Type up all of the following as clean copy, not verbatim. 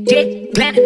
DJ Glenn.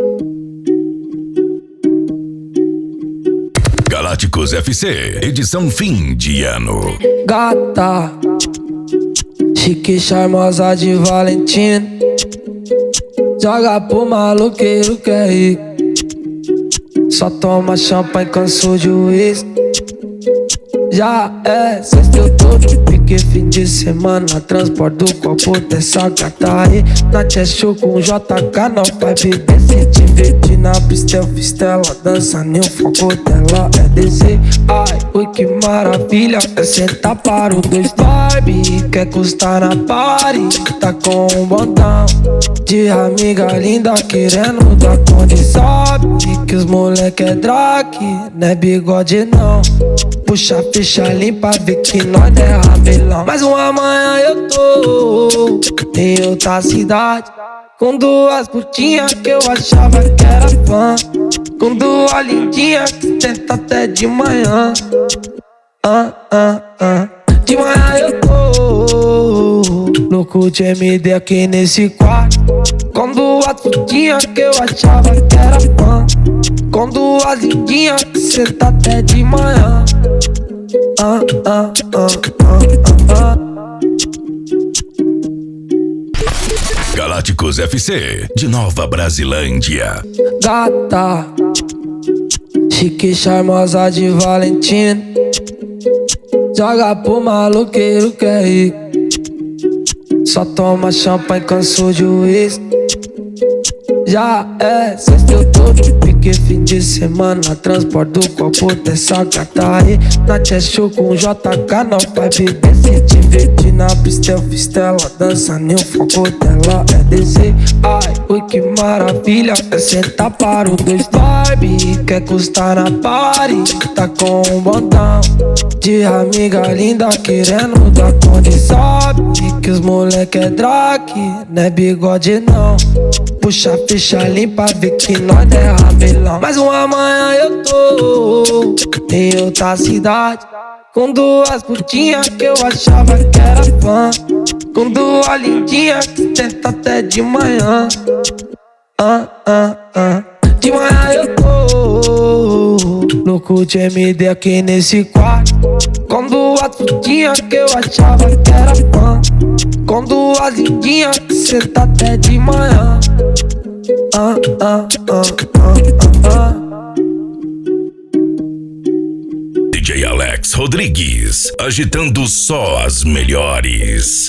Galácticos FC, edição fim de ano. Gata, chique, charmosa de Valentina, joga pro maloqueiro que é rico. Só toma champanhe, cansou de uísque. Já é sexta, eu tô de pique, fim de semana. Transporte do copo dessa gata aí. Na show com JK, não vai beber. Se divertir na pista, eu fiz ela dança, nem o foco dela é descer. Ai, ui, que maravilha, é sentar para o dois Barbie. Quer custar na party, tá com um bondão de amiga linda querendo dar conta. Sabe que os moleque é drag, não é bigode não. Puxa a ficha limpa, vê que nós é rabelão. Mas uma manhã eu tô em outra cidade, com duas putinhas que eu achava que era fã, com duas lindinhas que tenta até de manhã. De manhã eu tô louco de MD aqui nesse quarto, com duas putinhas que eu achava que era fã, com duas lindinhas que senta até de manhã. Galácticos FC, de Nova Brasilândia. Gata, chique, charmosa de Valentina, joga pro maloqueiro que é rico. Só toma champanhe, cansou de uísque. Já é sexta, eu tô de pique, fim de semana. Transporte do copo dessa gata aí. Na show com JK, não vai beber. Se divertir na pista, eu fiz ela dança, nem o foco dela é descer. Ai, ui, que maravilha, é sentar para o dois Barbie. Quer custar na party, tá com um bondão de amiga linda querendo dar conta. Sabe que os moleque é drag, não é bigode não. Puxa a ficha limpa, vê que nós é rabelão. Mas uma manhã eu tô em outra cidade, com duas putinhas que eu achava que era fã, com duas lindinhas que tenta até de manhã. De manhã eu tô louco de MD aqui nesse quarto, com duas putinhas que eu achava que era fã, com duas lindinhas que senta até de manhã. DJ Alex Rodrigues, agitando só as melhores.